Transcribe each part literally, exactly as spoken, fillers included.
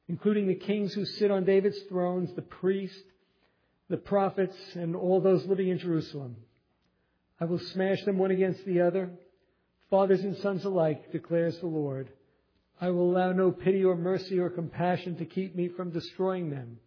including the kings who sit on David's thrones, the priests, the prophets, and all those living in Jerusalem. I will smash them one against the other, fathers and sons alike, declares the Lord. I will allow no pity or mercy or compassion to keep me from destroying them.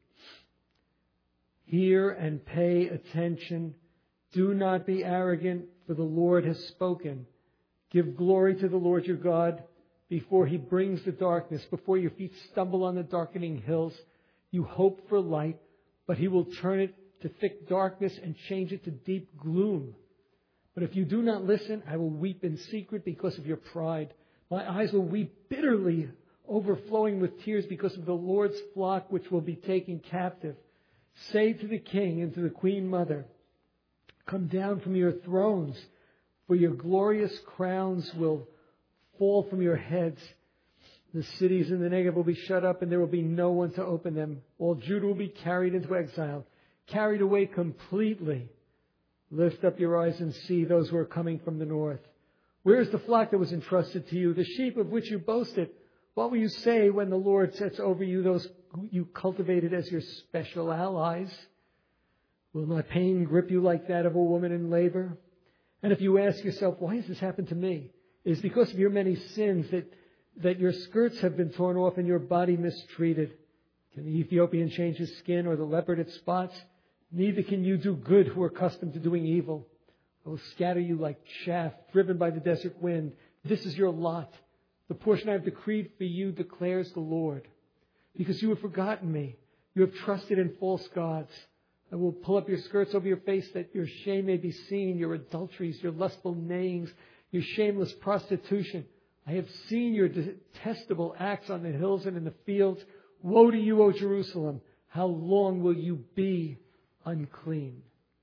Hear and pay attention. Do not be arrogant, for the Lord has spoken. Give glory to the Lord your God before He brings the darkness, before your feet stumble on the darkening hills. You hope for light, but He will turn it to thick darkness and change it to deep gloom. But if you do not listen, I will weep in secret because of your pride. My eyes will weep bitterly, overflowing with tears because of the Lord's flock which will be taken captive. Say to the king and to the queen mother, come down from your thrones, for your glorious crowns will fall from your heads. The cities in the Negev will be shut up, and there will be no one to open them. All Judah will be carried into exile, carried away completely. Lift up your eyes and see those who are coming from the north. Where is the flock that was entrusted to you, the sheep of which you boasted? What will you say when the Lord sets over you those you cultivated as your special allies? Will not pain grip you like that of a woman in labor? And if you ask yourself, why has this happened to me? It is because of your many sins that, that your skirts have been torn off and your body mistreated. Can the Ethiopian change his skin or the leopard its spots? Neither can you do good who are accustomed to doing evil. I will scatter you like chaff driven by the desert wind. This is your lot. The portion I have decreed for you, declares the Lord. Because you have forgotten me, you have trusted in false gods. I will pull up your skirts over your face that your shame may be seen, your adulteries, your lustful neighings, your shameless prostitution. I have seen your detestable acts on the hills and in the fields. Woe to you, O Jerusalem! How long will you be unclean?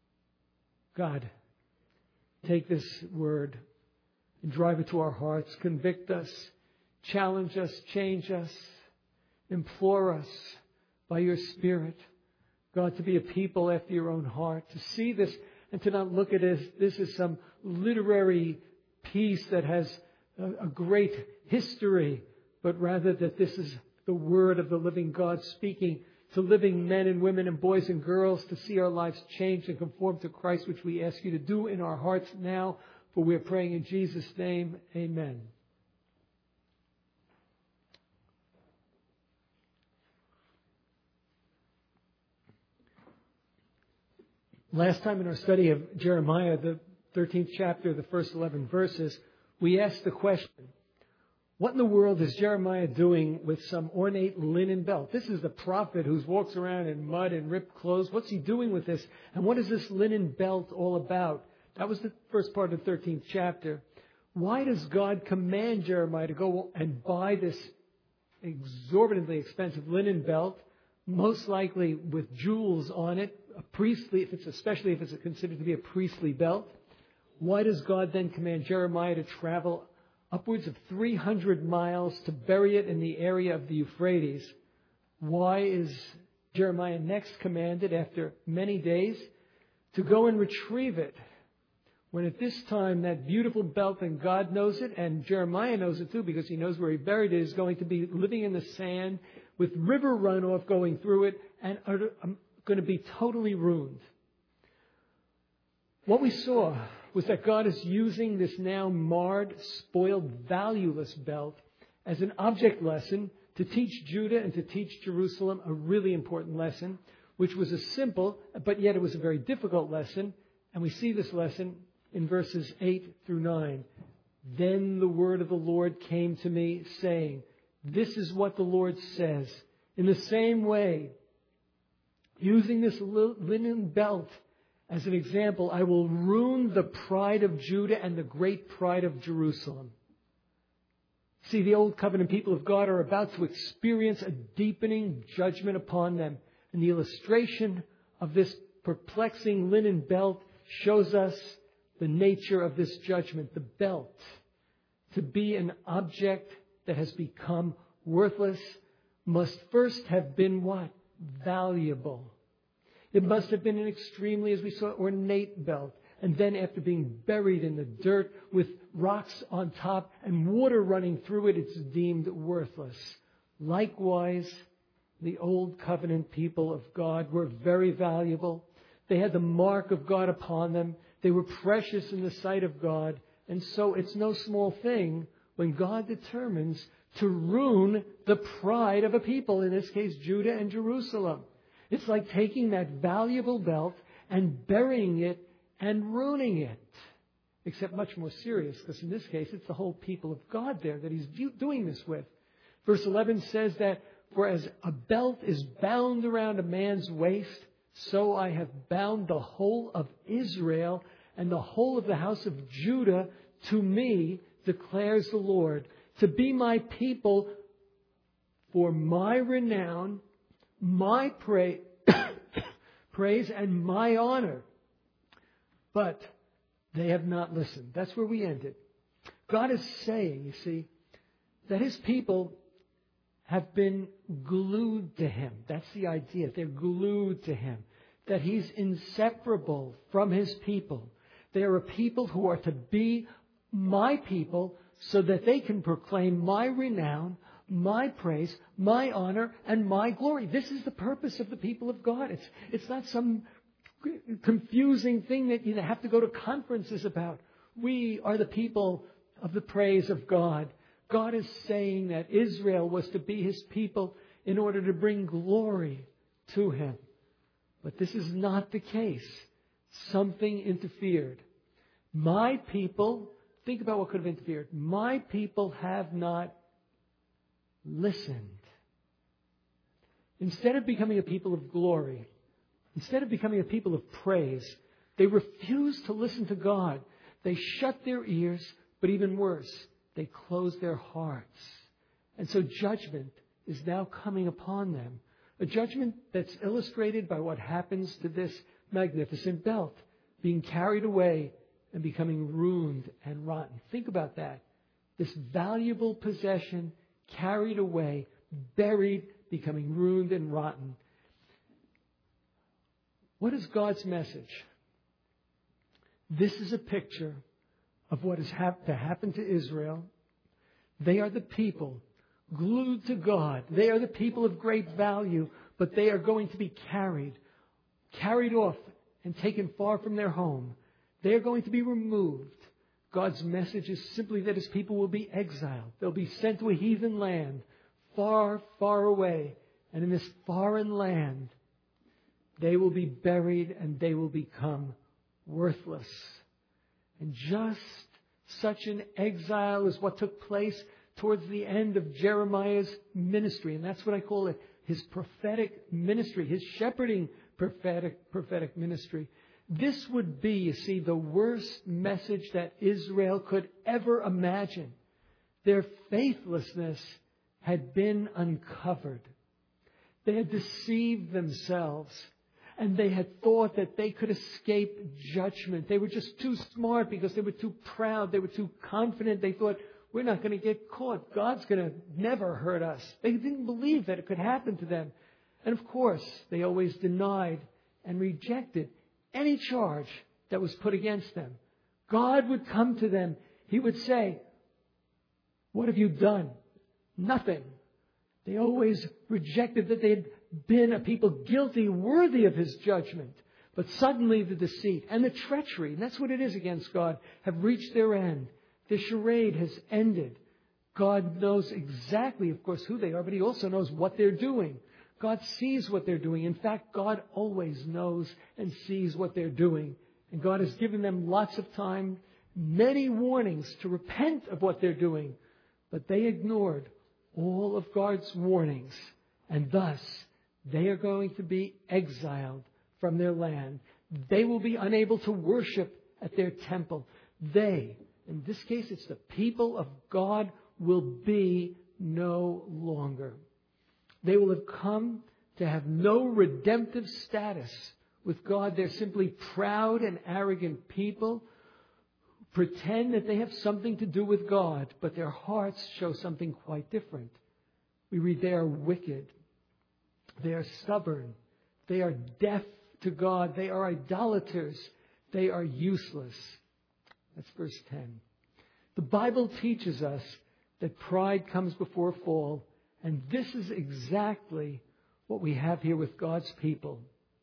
God, take this word and drive it to our hearts. Convict us, challenge us, change us, implore us by your Spirit, God, to be a people after your own heart, to see this and to not look at it as this is some literary piece that has a, a great history, but rather that this is the word of the living God speaking to living men and women and boys and girls to see our lives change and conform to Christ, which we ask you to do in our hearts now. For we are praying in Jesus' name. Amen. Last time in our study of Jeremiah, the thirteenth chapter, the first eleven verses, we asked the question, what in the world is Jeremiah doing with some ornate linen belt? This is the prophet who walks around in mud and ripped clothes. What's he doing with this? And what is this linen belt all about? That was the first part of the thirteenth chapter. Why does God command Jeremiah to go and buy this exorbitantly expensive linen belt, most likely with jewels on it, a priestly, if it's especially if it's considered to be a priestly belt? Why does God then command Jeremiah to travel upwards of three hundred miles to bury it in the area of the Euphrates? Why is Jeremiah next commanded, after many days, to go and retrieve it, when at this time that beautiful belt, and God knows it, and Jeremiah knows it too because he knows where he buried it, is going to be living in the sand with river runoff going through it and are going to be totally ruined? What we saw was that God is using this now marred, spoiled, valueless belt as an object lesson to teach Judah and to teach Jerusalem a really important lesson, which was a simple, but yet it was a very difficult lesson. And we see this lesson in verses eight through nine. Then the word of the Lord came to me, saying, this is what the Lord says. In the same way, using this linen belt as an example, I will ruin the pride of Judah and the great pride of Jerusalem. See, the old covenant people of God are about to experience a deepening judgment upon them. And the illustration of this perplexing linen belt shows us the nature of this judgment. The belt, to be an object that has become worthless, must first have been what? Valuable. It must have been an extremely, as we saw, ornate belt. And then after being buried in the dirt with rocks on top and water running through it, it's deemed worthless. Likewise, The old covenant people of God were very valuable. They had the mark of God upon them. They were precious in the sight of God. And so it's no small thing when God determines to ruin the pride of a people, in this case, Judah and Jerusalem. It's like taking that valuable belt and burying it and ruining it. Except much more serious, because in this case, it's the whole people of God there that he's doing this with. Verse eleven says that, for as a belt is bound around a man's waist, so I have bound the whole of Israel and the whole of the house of Judah to me, declares the Lord, to be my people for my renown, my pra- praise, and my honor. But they have not listened. That's where we ended. God is saying, you see, that his people have been glued to him. That's the idea. They're glued to him. That he's inseparable from his people. They are a people who are to be my people so that they can proclaim my renown, my praise, my honor, and my glory. This is the purpose of the people of God. It's, it's not some confusing thing that you have to go to conferences about. We are the people of the praise of God. God is saying that Israel was to be his people in order to bring glory to him. But this is not the case. Something interfered. My people, think about what could have interfered. My people have not listened. Instead of becoming a people of glory, instead of becoming a people of praise, they refused to listen to God. They shut their ears, but even worse, they closed their hearts. And so judgment is now coming upon them. A judgment that's illustrated by what happens to this magnificent belt, being carried away and becoming ruined and rotten. Think about that. This valuable possession carried away, buried, becoming ruined and rotten. What is God's message? This is a picture of what has hap- to happen to Israel. They are the people glued to God. They are the people of great value, but they are going to be carried, carried off and taken far from their home. They are going to be removed. God's message is simply that his people will be exiled. They'll be sent to a heathen land, far, far away. And in this foreign land, they will be buried and they will become worthless. And just such an exile is what took place towards the end of Jeremiah's ministry. And that's what I call it, his prophetic ministry, his shepherding prophetic, prophetic ministry. This would be, you see, the worst message that Israel could ever imagine. Their faithlessness had been uncovered. They had deceived themselves. And they had thought that they could escape judgment. They were just too smart because they were too proud. They were too confident. They thought, we're not going to get caught. God's going to never hurt us. They didn't believe that it could happen to them. And of course, they always denied and rejected any charge that was put against them. God would come to them. He would say, what have you done? Nothing. They always rejected that they had been a people guilty, worthy of his judgment. But suddenly the deceit and the treachery, and that's what it is against God, have reached their end. The charade has ended. God knows exactly, of course, who they are, but he also knows what they're doing. God sees what they're doing. In fact, God always knows and sees what they're doing. And God has given them lots of time, many warnings to repent of what they're doing. But they ignored all of God's warnings. And thus, they are going to be exiled from their land. They will be unable to worship at their temple. They, in this case, it's the people of God, will be no longer. They will have come to have no redemptive status with God. They're simply proud and arrogant people who pretend that they have something to do with God, but their hearts show something quite different. We read they are wicked. They are stubborn. They are deaf to God. They are idolaters. They are useless. That's verse ten. The Bible teaches us that pride comes before a fall. And this is exactly what we have here with God's people.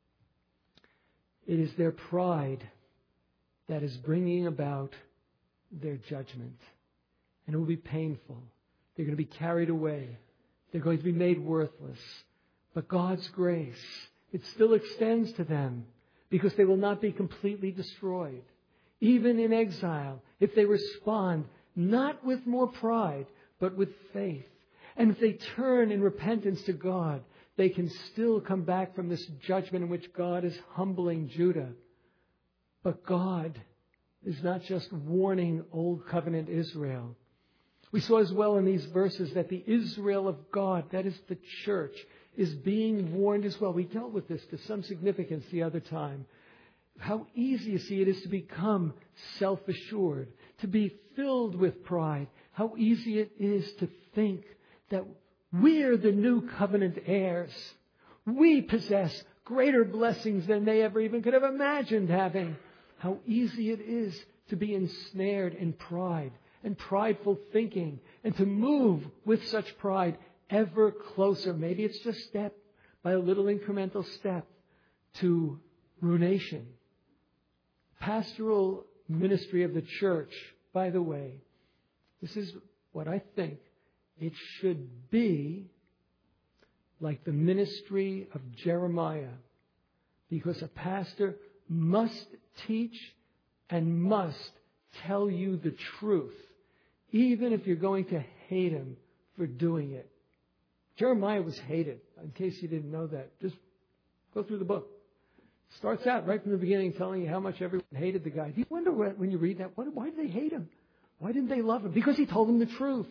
It is their pride that is bringing about their judgment. And it will be painful. They're going to be carried away. They're going to be made worthless. But God's grace, it still extends to them because they will not be completely destroyed. Even in exile, if they respond not with more pride, but with faith, and if they turn in repentance to God, they can still come back from this judgment in which God is humbling Judah. But God is not just warning Old Covenant Israel. We saw as well in these verses that the Israel of God, that is the church, is being warned as well. We dealt with this to some significance the other time. How easy, you see, it is to become self-assured, to be filled with pride. How easy it is to think that we're the new covenant heirs. We possess greater blessings than they ever even could have imagined having. How easy it is to be ensnared in pride and prideful thinking and to move with such pride ever closer. Maybe it's just step by a little incremental step to ruination. Pastoral ministry of the church, by the way, this is what I think. It should be like the ministry of Jeremiah, because a pastor must teach and must tell you the truth, even if you're going to hate him for doing it. Jeremiah was hated, in case you didn't know that. Just go through the book. Starts out right from the beginning telling you how much everyone hated the guy. Do you wonder when you read that, why did they hate him? Why didn't they love him? Because he told them the truth.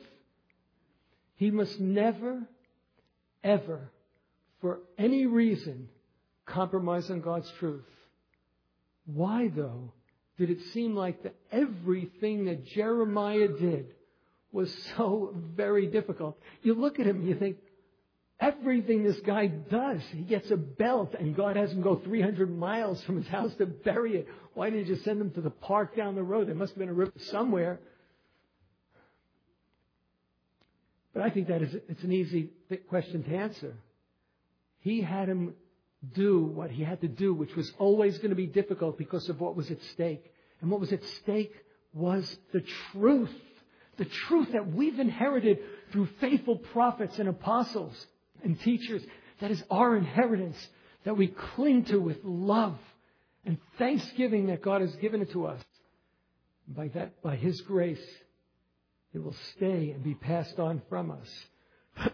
He must never, ever, for any reason, compromise on God's truth. Why, though, did it seem like that everything that Jeremiah did was so very difficult? You look at him and you think, everything this guy does, he gets a belt and God has him go three hundred miles from his house to bury it. Why didn't he just send him to the park down the road? There must have been a river somewhere. But I think that is it's an easy question to answer. He had him do what he had to do, which was always going to be difficult because of what was at stake. And what was at stake was the truth. The truth that we've inherited through faithful prophets and apostles and teachers. That is our inheritance that we cling to with love and thanksgiving that God has given it to us. By that, by His grace, it will stay and be passed on from us.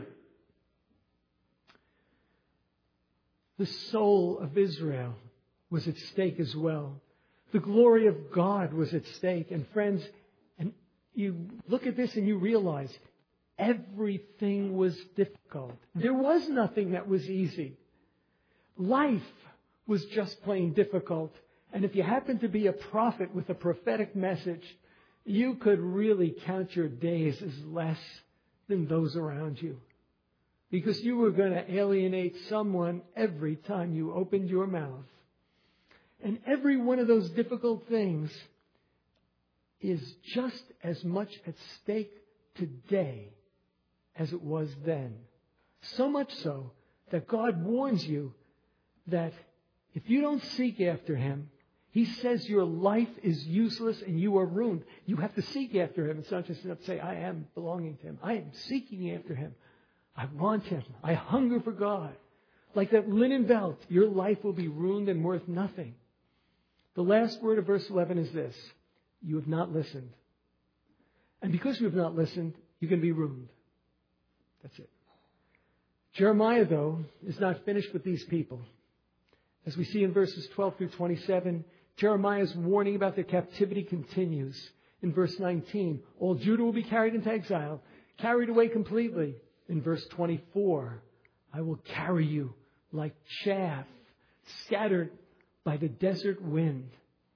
The soul of Israel was at stake as well. The glory of God was at stake. And friends, and you look at this and you realize everything was difficult. There was nothing that was easy. Life was just plain difficult. And if you happen to be a prophet with a prophetic message, you could really count your days as less than those around you. Because you were going to alienate someone every time you opened your mouth. And every one of those difficult things is just as much at stake today as it was then. So much so that God warns you that if you don't seek after Him, He says your life is useless and you are ruined. You have to seek after Him. It's not just enough to say, I am belonging to Him. I am seeking after Him. I want Him. I hunger for God. Like that linen belt, your life will be ruined and worth nothing. The last word of verse eleven is this: you have not listened. And because you have not listened, you're going to be ruined. That's it. Jeremiah, though, is not finished with these people. As we see in verses twelve through twenty-seven, Jeremiah's warning about their captivity continues. In verse nineteen, all Judah will be carried into exile, carried away completely. In verse twenty-four, I will carry you like chaff scattered by the desert wind.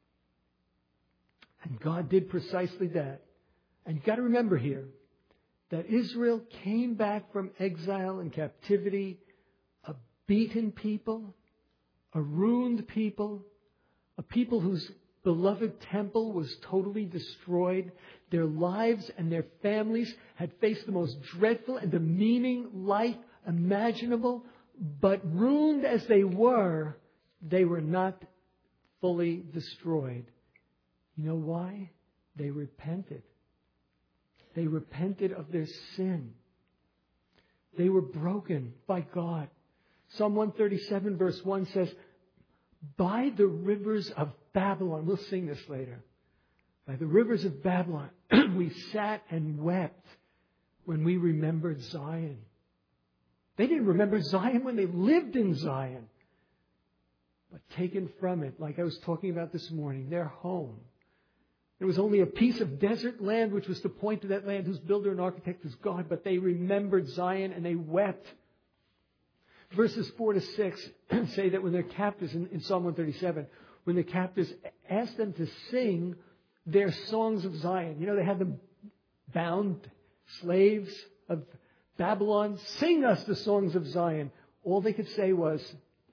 And God did precisely that. And you've got to remember here that Israel came back from exile and captivity a beaten people, a ruined people, a people whose beloved temple was totally destroyed. Their lives and their families had faced the most dreadful and demeaning life imaginable, But ruined as they were, they were not fully destroyed. You know why? They repented. They repented of their sin. They were broken by God. Psalm one thirty-seven verse one says, by the rivers of Babylon, we'll sing this later. By the rivers of Babylon, we sat and wept when we remembered Zion. They didn't remember Zion when they lived in Zion. But taken from it, like I was talking about this morning, their home. There was only a piece of desert land which was to point to that land whose builder and architect is God. But they remembered Zion and they wept. Verses four to six say that when their captors, in, in Psalm one thirty-seven, when the captors asked them to sing their songs of Zion, you know, they had them bound, slaves of Babylon, sing us the songs of Zion. All they could say was,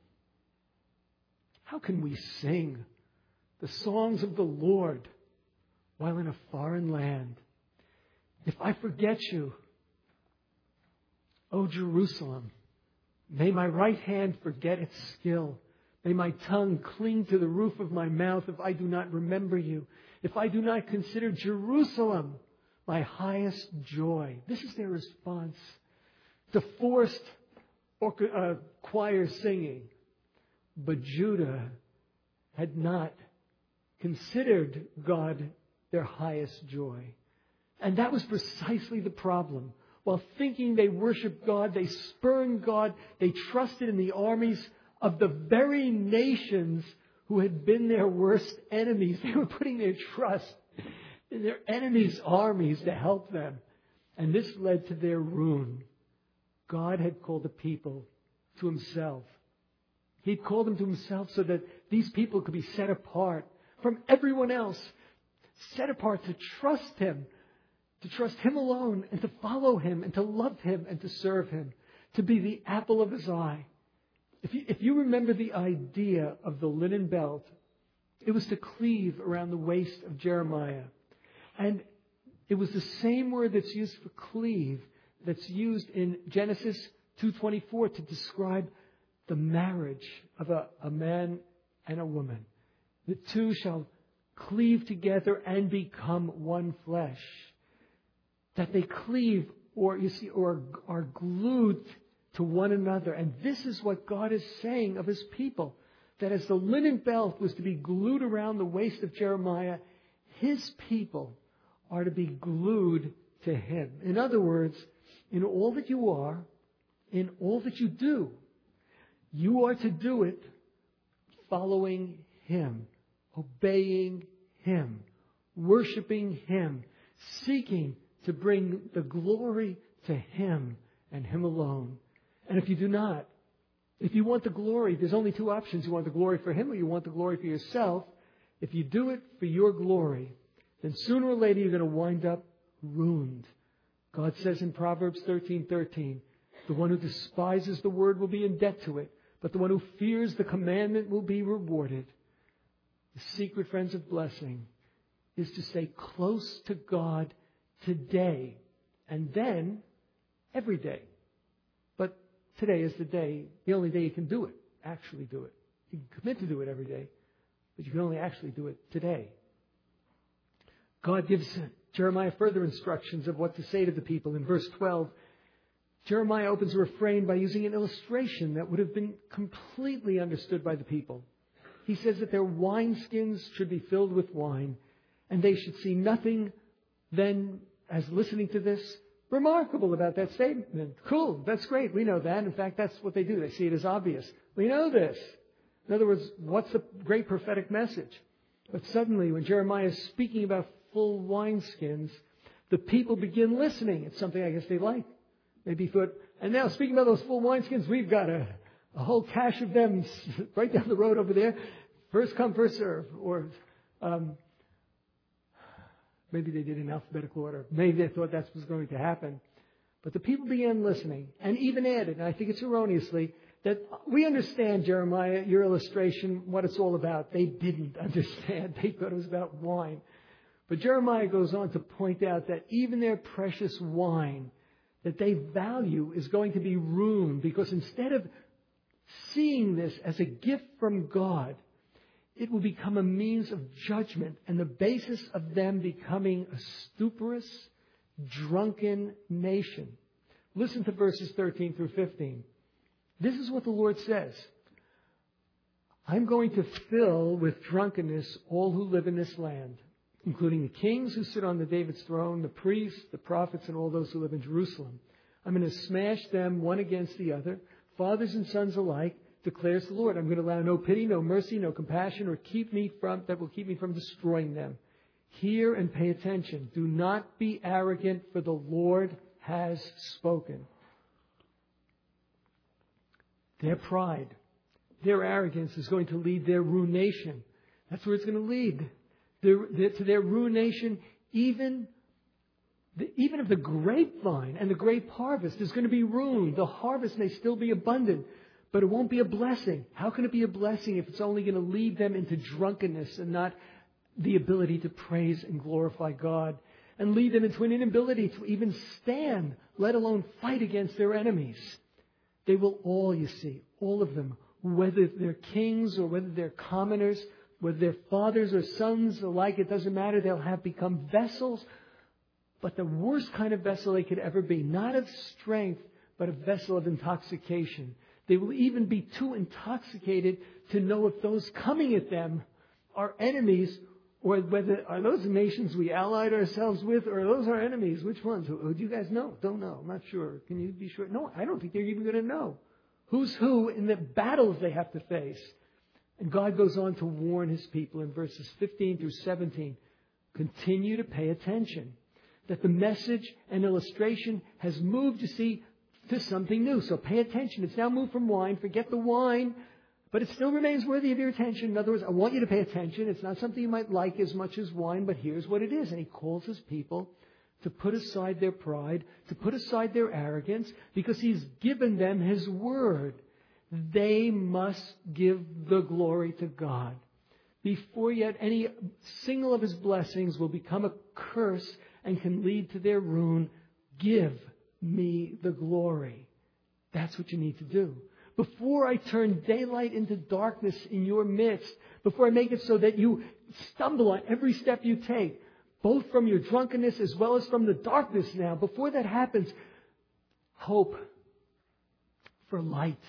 how can we sing the songs of the Lord while in a foreign land? If I forget you, O Jerusalem, may my right hand forget its skill. May my tongue cling to the roof of my mouth if I do not remember you. If I do not consider Jerusalem my highest joy. This is their response to forced uh, choir singing. But Judah had not considered God their highest joy. And that was precisely the problem. While thinking they worshiped God, they spurned God, they trusted in the armies of the very nations who had been their worst enemies. They were putting their trust in their enemies' armies to help them. And this led to their ruin. God had called the people to Himself. He'd called them to Himself so that these people could be set apart from everyone else. Set apart to trust Him. To trust Him alone and to follow Him and to love Him and to serve Him. To be the apple of His eye. If you, if you remember the idea of the linen belt, it was to cleave around the waist of Jeremiah. And it was the same word that's used for cleave that's used in Genesis two twenty-four to describe the marriage of a, a man and a woman. The two shall cleave together and become one flesh. That they cleave or you see or are glued to one another. And this is what God is saying of His people. That as the linen belt was to be glued around the waist of Jeremiah, His people are to be glued to Him. In other words, in all that you are, in all that you do, you are to do it following Him, obeying Him, worshiping Him, seeking to bring the glory to Him and Him alone. And if you do not, if you want the glory, there's only two options. You want the glory for Him or you want the glory for yourself. If you do it for your glory, then sooner or later you're going to wind up ruined. God says in Proverbs thirteen thirteen, the one who despises the word will be in debt to it, but the one who fears the commandment will be rewarded. The secret, friends, of blessing is to stay close to God today and then every day. But today is the day, the only day you can do it, actually do it. You can commit to do it every day, but you can only actually do it today. God gives Jeremiah further instructions of what to say to the people. In verse twelve, Jeremiah opens a refrain by using an illustration that would have been completely understood by the people. He says that their wineskins should be filled with wine, and they should see nothing then, as listening to this, remarkable about that statement. Cool, that's great, we know that. In fact, that's what they do. They see it as obvious. We know this. In other words, what's the great prophetic message? But suddenly, when Jeremiah is speaking about full wineskins, the people begin listening. It's something I guess they like. Maybe thought, and now speaking about those full wineskins, we've got a, a whole cache of them right down the road over there. First come, first serve. Or um, maybe they did in alphabetical order. Maybe they thought that was going to happen. But the people began listening and even added, and I think it's erroneously, that we understand, Jeremiah, your illustration, what it's all about. They didn't understand. They thought it was about wine. But Jeremiah goes on to point out that even their precious wine that they value is going to be ruined, because instead of seeing this as a gift from God, it will become a means of judgment and the basis of them becoming a stuporous, drunken nation. Listen to verses thirteen through fifteen. This is what the Lord says. I'm going to fill with drunkenness all who live in this land, including the kings who sit on the David's throne, the priests, the prophets, and all those who live in Jerusalem. I'm going to smash them one against the other, fathers and sons alike, declares the Lord. I'm going to allow no pity, no mercy, no compassion, or keep me from that will keep me from destroying them. Hear and pay attention. Do not be arrogant, for the Lord has spoken. Their pride, their arrogance is going to lead their ruination. That's where it's going to lead. Their, their, to their ruination, even, the, even of the grapevine and the grape harvest is going to be ruined. The harvest may still be abundant, but it won't be a blessing. How can it be a blessing if it's only going to lead them into drunkenness and not the ability to praise and glorify God, and lead them into an inability to even stand, let alone fight against their enemies? They will all, you see, all of them, whether they're kings or whether they're commoners, whether they're fathers or sons alike, it doesn't matter. They'll have become vessels, but the worst kind of vessel they could ever be, not of strength, but a vessel of intoxication. They will even be too intoxicated to know if those coming at them are enemies, or whether are those nations we allied ourselves with, or are those our enemies? Which ones? Who, do you guys know? Don't know. I'm not sure. Can you be sure? No, I don't think they're even going to know. Who's who in the battles they have to face. And God goes on to warn His people in verses fifteen through seventeen. Continue to pay attention. That the message and illustration has moved, you see, to something new. So pay attention. It's now moved from wine. Forget the wine. But it still remains worthy of your attention. In other words, I want you to pay attention. It's not something you might like as much as wine, but here's what it is. And He calls His people to put aside their pride, to put aside their arrogance, because He's given them His word. They must give the glory to God. Before yet any single of His blessings will become a curse and can lead to their ruin, give me the glory. That's what you need to do. Before I turn daylight into darkness in your midst, before I make it so that you stumble on every step you take, both from your drunkenness as well as from the darkness now, before that happens, hope for light.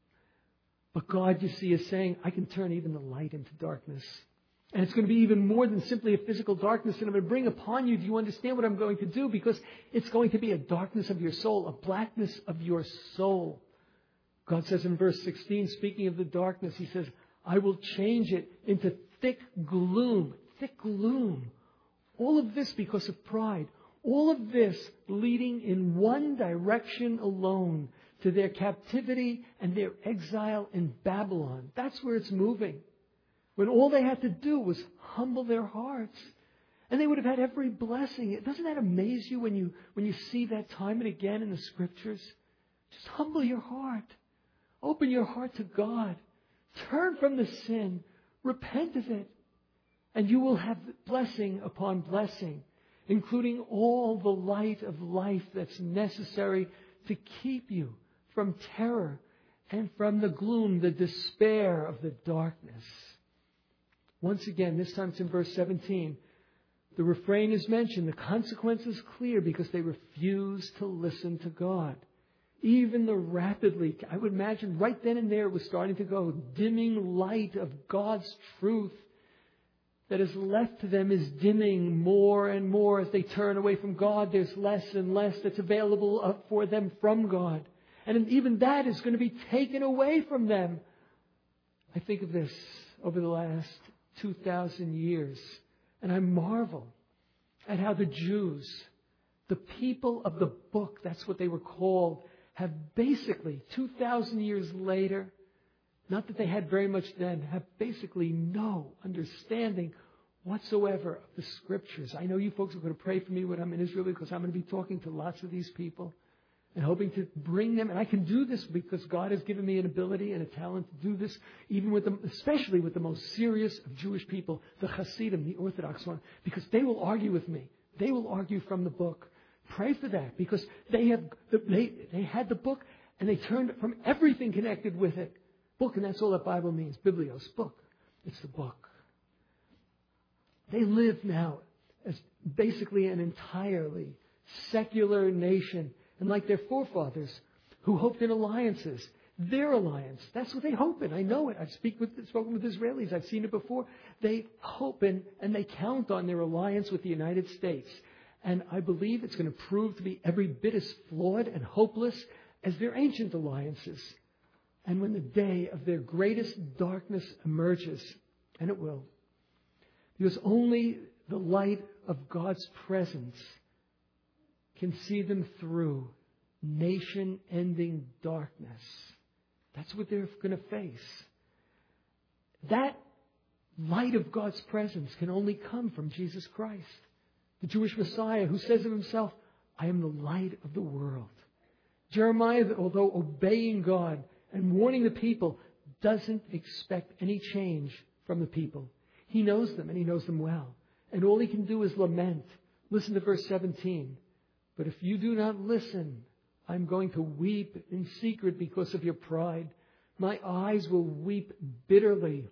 But God, you see, is saying, I can turn even the light into darkness. And it's going to be even more than simply a physical darkness that I'm going to bring upon you. Do you understand what I'm going to do? Because it's going to be a darkness of your soul, a blackness of your soul. God says in verse sixteen, speaking of the darkness, He says, I will change it into thick gloom. Thick gloom. All of this because of pride. All of this leading in one direction alone, to their captivity and their exile in Babylon. That's where it's moving. When all they had to do was humble their hearts. And they would have had every blessing. Doesn't that amaze you when you, when you see that time and again in the Scriptures? Just humble your heart. Open your heart to God. Turn from the sin. Repent of it. And you will have blessing upon blessing, including all the light of life that's necessary to keep you from terror and from the gloom, the despair of the darkness. Once again, this time it's in verse seventeen. The refrain is mentioned. The consequence is clear because they refuse to listen to God. Even the rapidly, I would imagine right then and there it was starting to go, dimming light of God's truth that is left to them is dimming more and more as they turn away from God. There's less and less that's available for them from God. And even that is going to be taken away from them. I think of this over the last two thousand years, and I marvel at how the Jews, the people of the book, that's what they were called, have basically, two thousand years later, not that they had very much then, have basically no understanding whatsoever of the Scriptures. I know you folks are going to pray for me when I'm in Israel, because I'm going to be talking to lots of these people and hoping to bring them. And I can do this because God has given me an ability and a talent to do this, even with them, especially with the most serious of Jewish people, the Hasidim, the Orthodox one, because they will argue with me. They will argue from the book. Pray for that, because they have they they had the book and they turned from everything connected with it Book, and that's all that Bible means. Biblios, book. It's the book. They live now as basically an entirely secular nation. And like their forefathers who hoped in alliances, their alliance, that's what they hope in. I know it. I've speak with, spoken with Israelis. I've seen it before. They hope in and they count on their alliance with the United States. And I believe it's going to prove to be every bit as flawed and hopeless as their ancient alliances. And when the day of their greatest darkness emerges, and it will, because only the light of God's presence can see them through nation-ending darkness. That's what they're going to face. That light of God's presence can only come from Jesus Christ, the Jewish Messiah, who says of himself, I am the light of the world. Jeremiah, although obeying God and warning the people, doesn't expect any change from the people. He knows them, and he knows them well. And all he can do is lament. Listen to verse seventeen. But if you do not listen, I'm going to weep in secret because of your pride. My eyes will weep bitterly,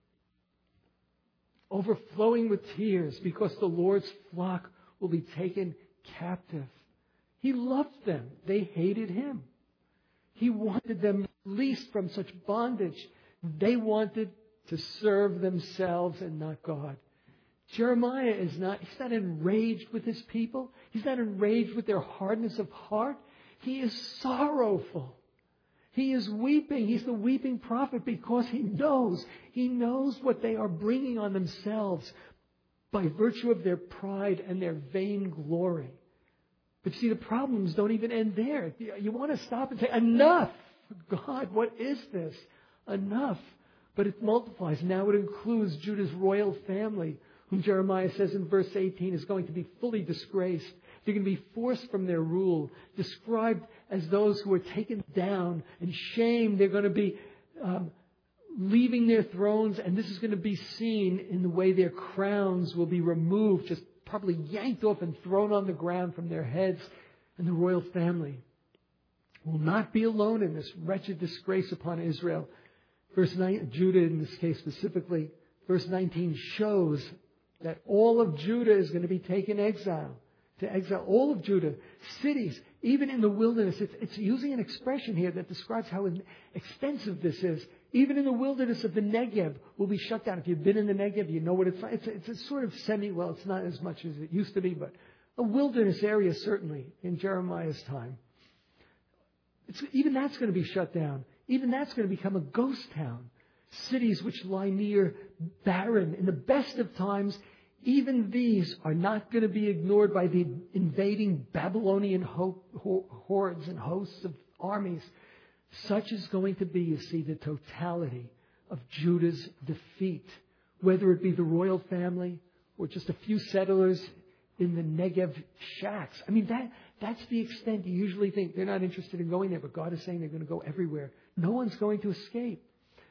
overflowing with tears, because the Lord's flock will be taken captive. He loved them. They hated him. He wanted them released from such bondage. They wanted to serve themselves and not God. Jeremiah is not, he's not enraged with his people. He's not enraged with their hardness of heart. He is sorrowful. He is weeping. He's the weeping prophet because he knows, he knows what they are bringing on themselves by virtue of their pride and their vain glory. But see, the problems don't even end there. You want to stop and say, enough! God, what is this? Enough. But it multiplies. Now it includes Judah's royal family, whom Jeremiah says in verse eighteen is going to be fully disgraced. They're going to be forced from their rule, described as those who are taken down and shamed. They're going to be um, leaving their thrones, and this is going to be seen in the way their crowns will be removed, just probably yanked off and thrown on the ground from their heads. And the royal family will not be alone in this wretched disgrace upon Israel. Verse nine, Judah in this case specifically, verse nineteen shows that all of Judah is going to be taken exile. To exile all of Judah, cities, even in the wilderness. It's, it's using an expression here that describes how extensive this is. Even in the wilderness of the Negev will be shut down. If you've been in the Negev, you know what it's like. It's, it's a sort of semi, well, it's not as much as it used to be, but a wilderness area certainly in Jeremiah's time. It's, even that's going to be shut down. Even that's going to become a ghost town. Cities which lie near barren in the best of times, even these are not going to be ignored by the invading Babylonian ho- ho- hordes and hosts of armies. Such is going to be, you see, the totality of Judah's defeat, whether it be the royal family or just a few settlers in the Negev shacks. I mean, that that's the extent. You usually think they're not interested in going there, but God is saying they're going to go everywhere. No one's going to escape.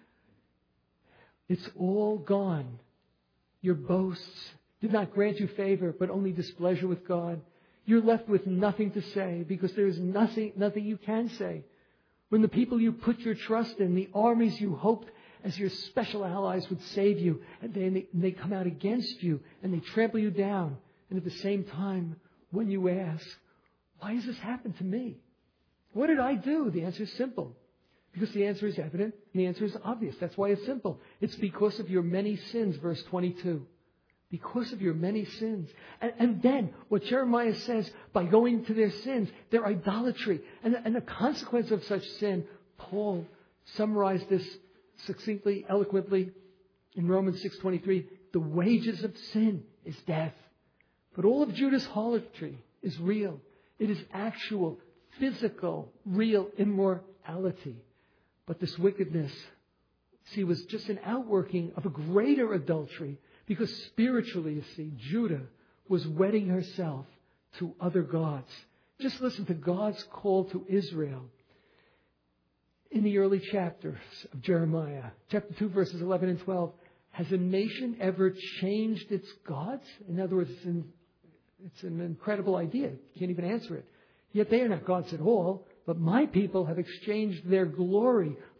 It's all gone. Your boasts did not grant you favor, but only displeasure with God. You're left with nothing to say because there is nothing, nothing you can say. When the people you put your trust in, the armies you hoped as your special allies would save you, and they, and they, and they come out against you and they trample you down. And at the same time, when you ask, why has this happened to me? What did I do? The answer is simple. Because the answer is evident and the answer is obvious. That's why it's simple. It's because of your many sins, verse twenty-two. Because of your many sins. And, and then what Jeremiah says, by going to their sins, their idolatry, and, and the consequence of such sin, Paul summarized this succinctly, eloquently in Romans six twenty-three. The wages of sin is death. But all of Judah's harlotry is real. It is actual, physical, real immorality. But this wickedness, see, was just an outworking of a greater adultery. Because spiritually, you see, Judah was wedding herself to other gods. Just listen to God's call to Israel in the early chapters of Jeremiah. Chapter two, verses eleven and twelve. Has a nation ever changed its gods? In other words, it's an, it's an incredible idea. You can't even answer it. Yet they are not gods at all. But my people have exchanged their glory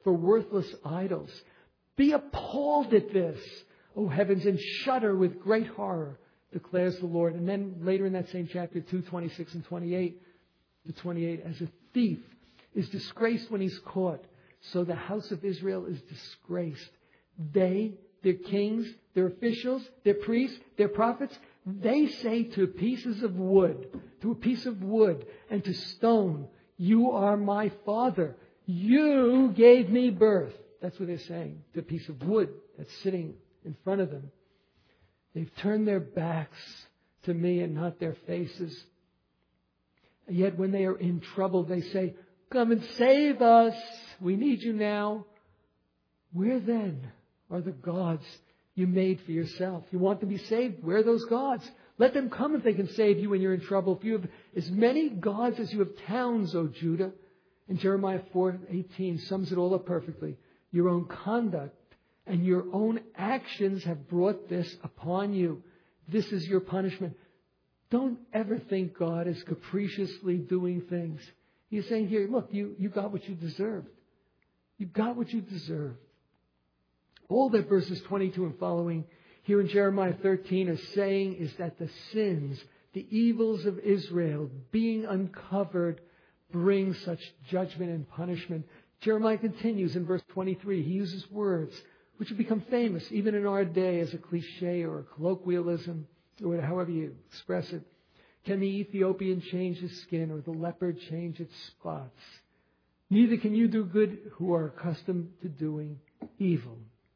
for worthless idols. Be appalled at this, O heavens, and shudder with great horror, declares the Lord. And then later in that same chapter, two twenty-six and twenty-eight to twenty-eight, as a thief is disgraced when he's caught, so the house of Israel is disgraced. They, their kings, their officials, their priests, their prophets, they say to pieces of wood, to a piece of wood and to stone, you are my father. You gave me birth. That's what they're saying, to a piece of wood that's sitting in front of them. They've turned their backs to me and not their faces. And yet when they are in trouble, they say, come and save us. We need you now. Where then are the gods you made for yourself? You want to be saved? Where are those gods? Let them come if they can save you when you're in trouble. If you have as many gods as you have towns, O Judah. And Jeremiah four eighteen sums it all up perfectly. Your own conduct and your own actions have brought this upon you. This is your punishment. Don't ever think God is capriciously doing things. He's saying here, look, you, you got what you deserved. You got what you deserved. All that verses twenty-two and following here in Jeremiah thirteen are saying is that the sins, the evils of Israel being uncovered bring such judgment and punishment. Jeremiah continues in verse twenty-three. He uses words which have become famous even in our day as a cliche or a colloquialism, or however you express it. Can the Ethiopian change his skin or the leopard change its spots? Neither can you do good who are accustomed to doing evil.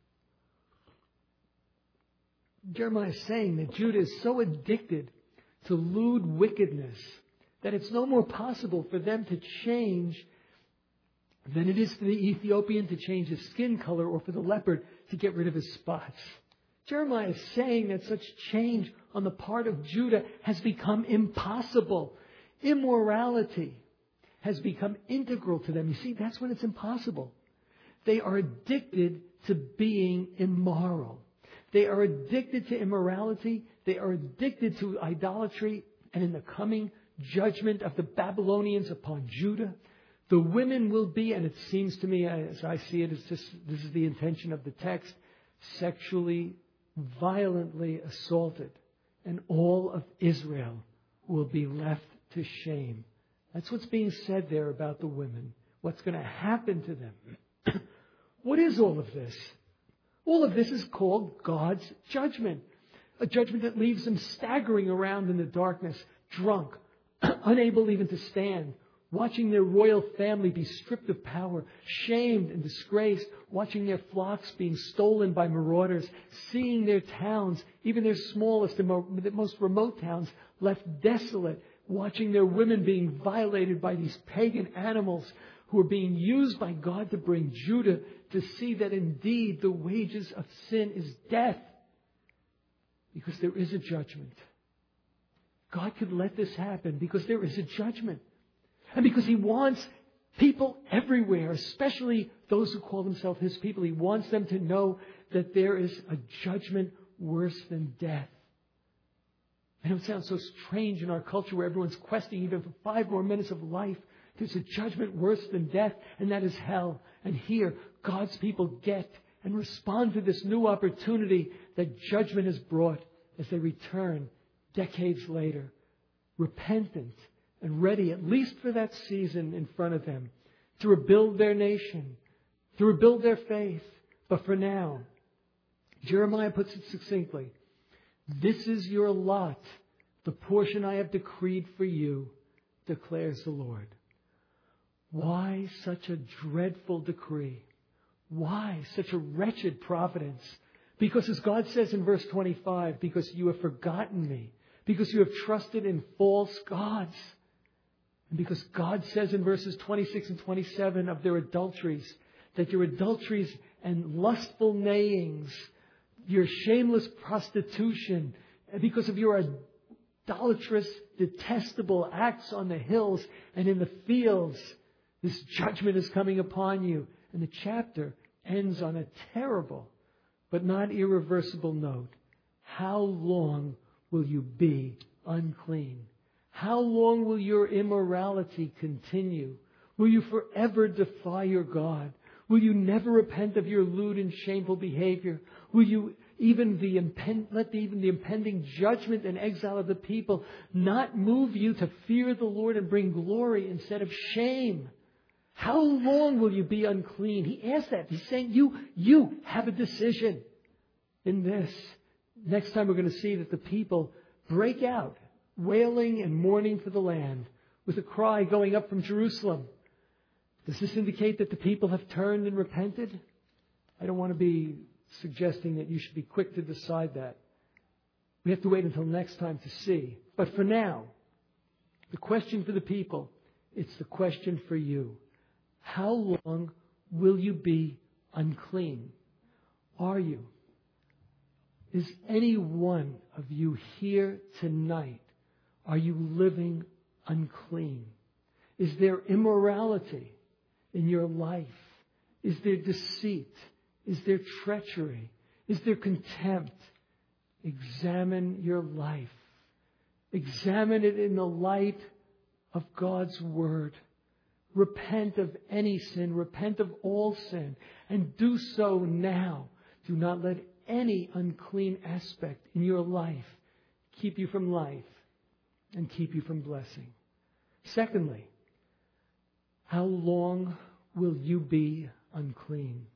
Jeremiah is saying that Judah is so addicted to lewd wickedness that it's no more possible for them to change than it is for the Ethiopian to change his skin color or for the leopard to get rid of his spots. Jeremiah is saying that such change on the part of Judah has become impossible. Immorality has become integral to them. You see, that's when it's impossible. They are addicted to being immoral. They are addicted to immorality. They are addicted to idolatry. And in the coming judgment of the Babylonians upon Judah, the women will be, and it seems to me, as I see it, it's just, this is the intention of the text, sexually, violently assaulted. And all of Israel will be left to shame. That's what's being said there about the women. What's going to happen to them. What is all of this? All of this is called God's judgment. A judgment that leaves them staggering around in the darkness, drunk, unable even to stand, watching their royal family be stripped of power, shamed and disgraced, watching their flocks being stolen by marauders, seeing their towns, even their smallest and most remote towns, left desolate, watching their women being violated by these pagan animals who are being used by God to bring Judah to see that indeed the wages of sin is death. Because there is a judgment. God could let this happen because there is a judgment. And because He wants people everywhere, especially those who call themselves His people, He wants them to know that there is a judgment worse than death. I know it sounds so strange in our culture where everyone's questing even for five more minutes of life. There's a judgment worse than death, and that is hell. And here, God's people get and respond to this new opportunity that judgment has brought as they return decades later, repentant and ready, at least for that season in front of them, to rebuild their nation, to rebuild their faith. But for now, Jeremiah puts it succinctly, this is your lot, the portion I have decreed for you, declares the Lord. Why such a dreadful decree? Why such a wretched providence? Because as God says in verse twenty-five, because you have forgotten me, because you have trusted in false gods. And because God says in verses twenty-six and twenty-seven of their adulteries, that your adulteries and lustful neighings, your shameless prostitution, and because of your idolatrous, detestable acts on the hills and in the fields, this judgment is coming upon you. And the chapter ends on a terrible but not irreversible note. How long will you be unclean? How long will your immorality continue? Will you forever defy your God? Will you never repent of your lewd and shameful behavior? Will you even the impend, let the, even the impending judgment and exile of the people not move you to fear the Lord and bring glory instead of shame? How long will you be unclean? He asked that. He's saying you, you have a decision in this. Next time we're going to see that the people break out, wailing and mourning for the land, with a cry going up from Jerusalem. Does this indicate that the people have turned and repented? I don't want to be suggesting that you should be quick to decide that. We have to wait until next time to see. But for now, the question for the people, it's the question for you. How long will you be unclean? Are you? Is any one of you here tonight, are you living unclean? Is there immorality in your life? Is there deceit? Is there treachery? Is there contempt? Examine your life. Examine it in the light of God's Word. Repent of any sin. Repent of all sin. And do so now. Do not let any unclean aspect in your life keep you from life and keep you from blessing. Secondly, how long will you be unclean?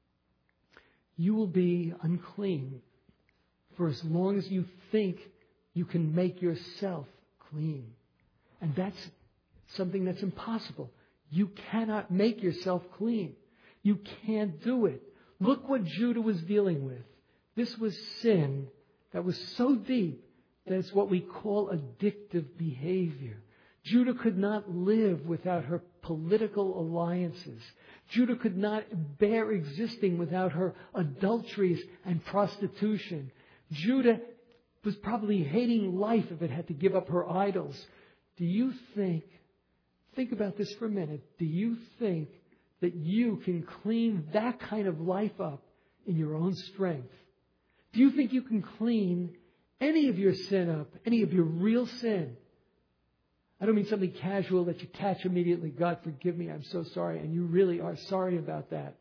You will be unclean for as long as you think you can make yourself clean. And that's something that's impossible. You cannot make yourself clean. You can't do it. Look what Judah was dealing with. This was sin that was so deep that it's what we call addictive behavior. Judah could not live without her political alliances. Judah could not bear existing without her adulteries and prostitution. Judah was probably hating life if it had to give up her idols. Do you think, think about this for a minute, do you think that you can clean that kind of life up in your own strength? Do you think you can clean any of your sin up, any of your real sin? I don't mean something casual that you catch immediately. God, forgive me, I'm so sorry. And you really are sorry about that.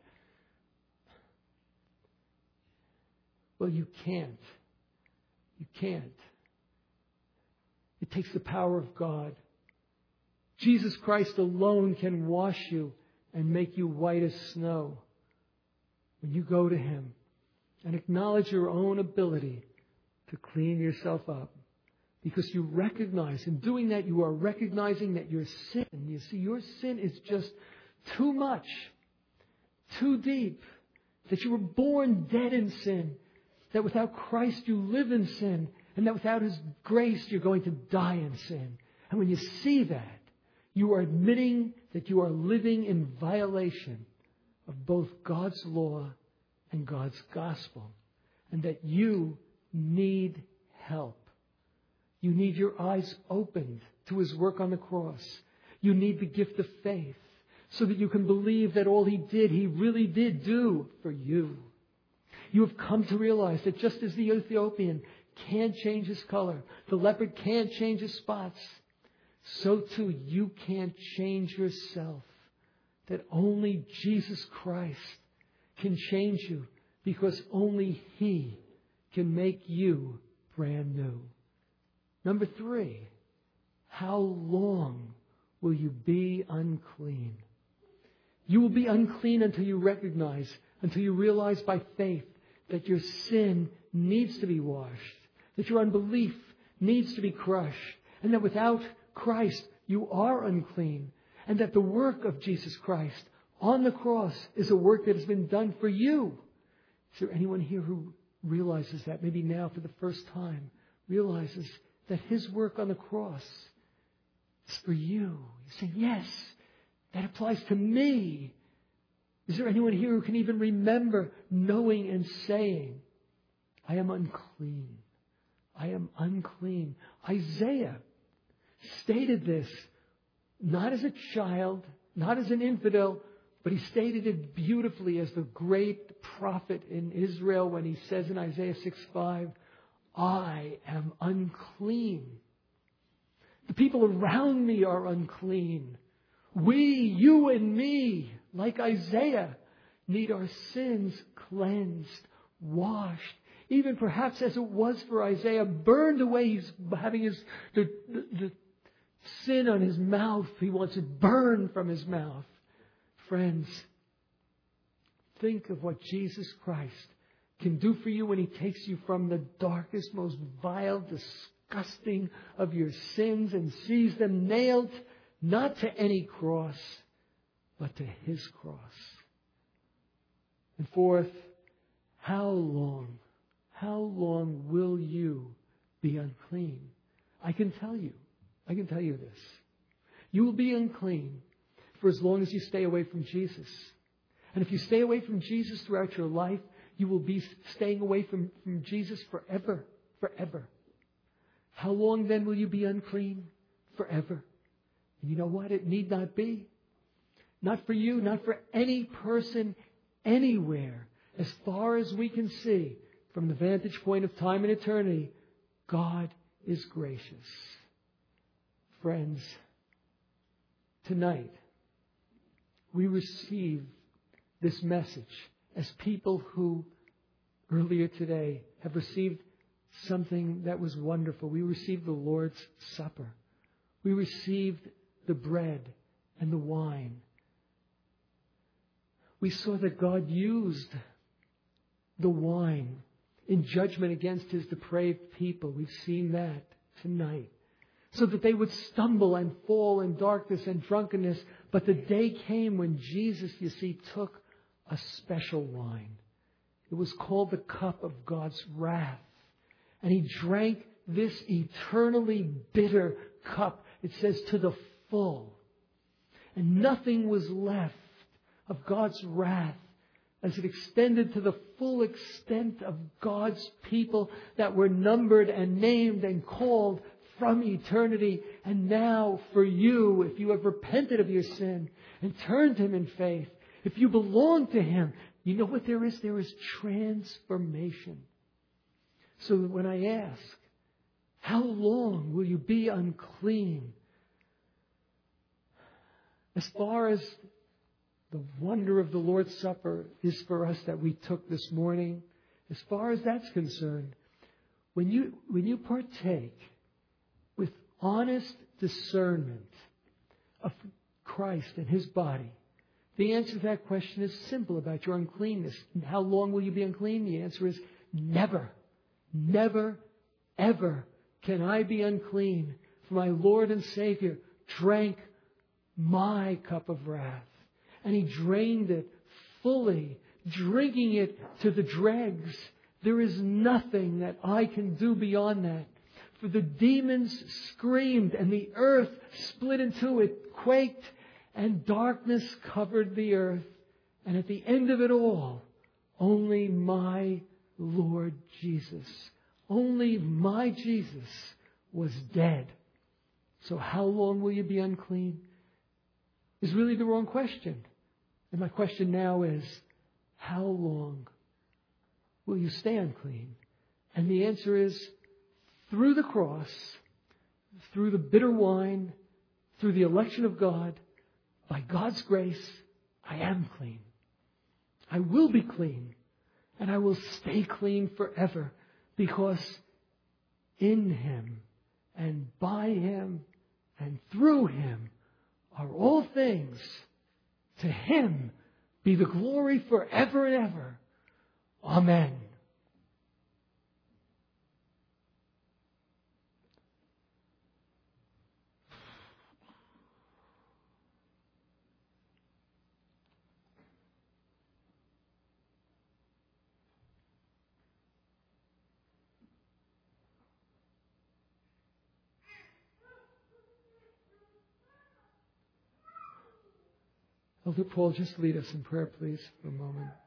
Well, you can't. You can't. It takes the power of God. Jesus Christ alone can wash you and make you white as snow. When you go to Him and acknowledge your own ability to clean yourself up. Because you recognize, in doing that, you are recognizing that your sin, you see, your sin is just too much, too deep, that you were born dead in sin, that without Christ you live in sin, and that without His grace you're going to die in sin. And when you see that, you are admitting that you are living in violation of both God's law and God's gospel, and that you need help. You need your eyes opened to His work on the cross. You need the gift of faith so that you can believe that all He did, He really did do for you. You have come to realize that just as the Ethiopian can't change his color, the leopard can't change his spots, so too you can't change yourself. That only Jesus Christ can change you, because only He can make you brand new. Number three, how long will you be unclean? You will be unclean until you recognize, until you realize by faith that your sin needs to be washed, that your unbelief needs to be crushed, and that without Christ you are unclean, and that the work of Jesus Christ on the cross is a work that has been done for you. Is there anyone here who realizes that, maybe now for the first time, realizes that His work on the cross is for you? You say, yes, that applies to me. Is there anyone here who can even remember knowing and saying, I am unclean. I am unclean. Isaiah stated this not as a child, not as an infidel, but he stated it beautifully as the great prophet in Israel when he says in Isaiah six five, I am unclean. The people around me are unclean. We, you and me, like Isaiah, need our sins cleansed, washed, even perhaps as it was for Isaiah, burned away. He's having his the, the, the sin on his mouth. He wants it burned from his mouth. Friends, think of what Jesus Christ can do for you when He takes you from the darkest, most vile, disgusting of your sins and sees them nailed not to any cross, but to His cross. And fourth, how long, how long will you be unclean? I can tell you, I can tell you this. You will be unclean for as long as you stay away from Jesus. And if you stay away from Jesus throughout your life, you will be staying away from, from Jesus forever, forever. How long then will you be unclean? Forever. And you know what? It need not be. Not for you, not for any person anywhere. As far as we can see, from the vantage point of time and eternity, God is gracious. Friends, tonight, we receive this message as people who earlier today have received something that was wonderful. We received the Lord's Supper. We received the bread and the wine. We saw that God used the wine in judgment against His depraved people. We've seen that tonight. So that they would stumble and fall in darkness and drunkenness. But the day came when Jesus, you see, took a special wine. It was called the cup of God's wrath. And He drank this eternally bitter cup, it says, to the full. And nothing was left of God's wrath as it extended to the full extent of God's people that were numbered and named and called from eternity. And now for you, if you have repented of your sin and turned to Him in faith, if you belong to Him, you know what there is? There is transformation. So that when I ask, how long will you be unclean? As far as the wonder of the Lord's Supper is for us that we took this morning, as far as that's concerned, when you, when you partake with honest discernment of Christ and His body, the answer to that question is simple about your uncleanness. And how long will you be unclean? The answer is never, never, ever can I be unclean. For my Lord and Savior drank my cup of wrath. And He drained it fully, drinking it to the dregs. There is nothing that I can do beyond that. For the demons screamed and the earth split in two. It quaked and darkness covered the earth. And at the end of it all, only my Lord Jesus, only my Jesus was dead. So how long will you be unclean? Is really the wrong question. And my question now is, how long will you stay unclean? And the answer is, through the cross, through the bitter wine, through the election of God, by God's grace, I am clean. I will be clean. And I will stay clean forever. Because in Him and by Him and through Him are all things. To Him be the glory forever and ever. Amen. Elder Paul, just lead us in prayer, please, for a moment.